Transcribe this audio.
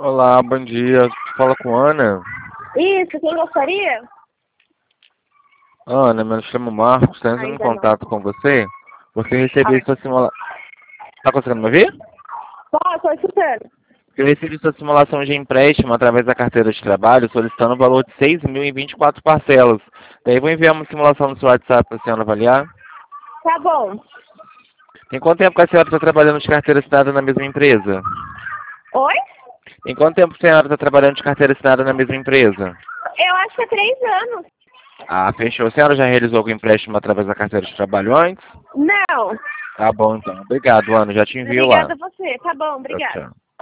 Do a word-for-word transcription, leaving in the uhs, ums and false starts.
Olá, bom dia. Fala com Ana. Isso, quem gostaria? Ana, me chamo Marcos, estou entrando em Ainda não. contato com você, porque eu recebi sua simulação. Tá conseguindo me ouvir? Ó, estou escutando. Eu recebi sua simulação de empréstimo através da carteira de trabalho, solicitando o valor de seis mil em vinte e quatro parcelas. Daí vou enviar uma simulação no seu WhatsApp para a senhora avaliar. Tá bom. Tem quanto tempo que a senhora está trabalhando de carteira assinada na mesma empresa? Oi? Tem quanto tempo que a senhora está trabalhando de carteira assinada na mesma empresa? Eu acho que é três anos. Ah, fechou. A senhora já realizou algum empréstimo através da carteira de trabalho antes? Não. Tá bom, então. Obrigado, Ana. Já te envio lá. Obrigada a você. Tá bom, Tchau, obrigada. tchau.